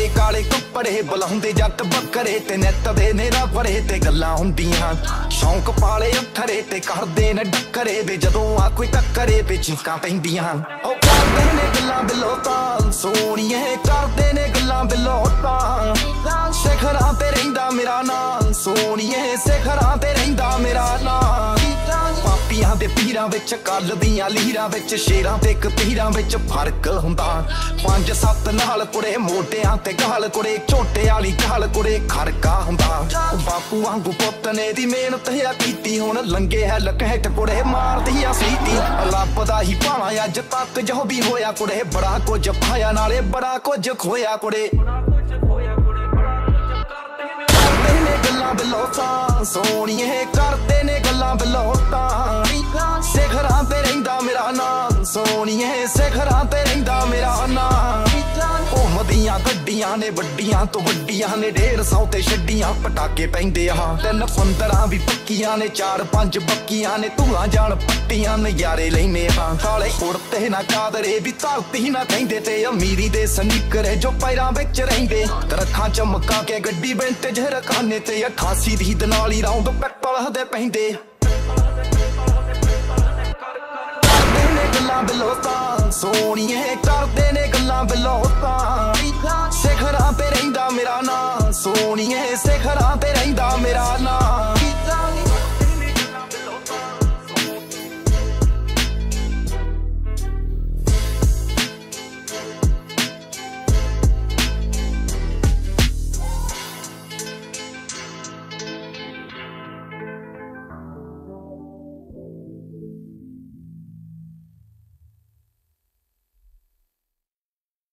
ਪਾਏ ਕਾਲੇ ਕੱਪੜੇ ਬੁਲਾਉਂਦੇ ਜੱਟ ਬੱਕਰੇ ਤੇ ਨਿੱਤ ਦੇ ਨੇਰਾ ਫੜੇ ਤੇ ਗੱਲਾਂ ਹੁੰਦੀਆਂ ਸ਼ੌਂਕ ਪਾਲੇ ਅੱਖਰੇ ਤੇ ਕਰਦੇ ਨੇ ਡੱਕਰੇ ਵੇ ਜਦੋਂ ਆ ਕੋਈ ਟੱਕਰੇ ਵੇ ਚੀਕਾਂ ਪੈਂਦੀਆਂ ਉਹ ਕਰਦੇ ਨੇ ਗੱਲਾਂ ਬਿਲੋ ਤਾਂ ਸੋਹਣੀਏ ਕਰਦੇ ਨੇ ਗੱਲਾਂ ਬਿਲੋ ਤਾਂ ਸਿਖਰਾਂ ਤੇ ਰਹਿੰਦਾ ਮੇਰਾ ਨਾਂ ਸੋਹਣੀਏ ਸਿਖਰਾਂ ਤੇ ਰਹਿੰਦਾ ਮੇਰਾ ਨਾਂ ਪਾਪੀਆਂ ਦੇ ਪੀਰਾਂ ਵਿੱਚ ਕੱਲ ਦੀਆਂ ਲੀਰਾਂ ਵਿੱਚ ਸ਼ੇਰਾਂ ਤੇ ਕਤੀਰਾਂ ਵਿੱਚ ਫਰਕ ਹੁੰਦਾ 5-7 ਨਾਲ ਕੁੜੇ ਮੋਢਿਆਂ ਤੇ ਗਾਲ ਕੁੜੇ ਝੋਟੇ ਵਾਲੀ ਗਾਲ ਕੁੜੇ ਖਰਕਾ ਹੁੰਦਾ ਬਾਪੂ ਵਾਂਗੂ ਪੁੱਤ ਨੇ ਦੀ ਮਿਹਨਤ ਆ ਕੀਤੀ ਹੁਣ ਲੰਗੇ ਹੈ ਲਕਹਿਟ ਕੁੜੇ ਮਾਰਦੀ ਆ ਸੀਟੀ ਲੱਭਦਾ ਹੀ ਭਾਵਾਂ ਅੱਜ ਤੱਕ ਜੋ ਵੀ ਹੋਇਆ ਕੁੜੇ ਬੜਾ ਕੁਝ ਪਾਇਆ ਨਾਲੇ ਬੜਾ ਕੁਝ ਖੋਇਆ ਕੁੜੇ ਕਰਦੇ ਨੇ ਗੱਲਾਂ ਬਿਲੋ ਤਾਂ ਸੋਹਣੀਏ ਕਰਦੇ ਨੇ ਗੱਲਾਂ ਬਿਲੋ ਤਾਂ ਸਿਖਰਾਂ ਤੇ ਰਹਿੰਦਾ ਮੇਰਾ ਨਾਂ ਸੋਹਣੀਏ ਸਿਖਰਾਂ ਤੇ ਰਹਿੰਦਾ ਮੇਰਾ ਨਾਂ ਘੁੰਮਦੀਆਂ ਗੱਡੀਆਂ ਨੇ ਵੱਡੀਆਂ ਤੋਂ ਵੱਡੀਆਂ ਨੇ 150 ਤੇ ਛੱਡੀਆਂ ਪਟਾਕੇ ਪੈਂਦੇ ਆ 3-15 ਵੀ ਪੱਕੀਆਂ ਨੇ 4-5 ਬੱਕੀਆਂ ਨੇ ਧੂਆਂ ਜਾਣ ਪੱਟੀਆਂ ਨਜ਼ਾਰੇ ਲੈਨੇ ਆ ਕਾਲੇ ਕੁੜਤੇ ਨਾ ਕਾਦਰੇ ਵੀ ਧਰਤੀ ਨਾ ਕਹਿੰਦੇ ਤੇ ਅਮੀਰੀ ਦੇ ਸਨੀਕਰ ਜੋ ਪੈਰਾਂ ਵਿੱਚ ਰਹਿੰਦੇ ਰੱਖਾਂ ਚਮਕਾ ਕੇ ਗੱਡੀ ਵਿੰਟੇਜ ਰਕਾਨੇ ਤੇ 88 ਦੀ ਦਨਾਲੀ ਰਾਉਂਡ ਪੈਟਰੋਲ ਦੇ ਪੈਂਦੇ ਗੱਲਾਂ ਬਿਲੋ ਤਾਂ ਸੋਹਣੀਏ ਕਰਦੇ ਨੇ ਗੱਲਾਂ ਬਿਲੋ ਤਾਂ ਸਿਖਰਾਂ ਤੇ ਰਹਿੰਦਾ ਮੇਰਾ ਨਾਂ ਸੋਹਣੀਏ ਸਿਖਰਾਂ ਤੇ ਰਹਿੰਦਾ ਮੇਰਾ ਨਾਂ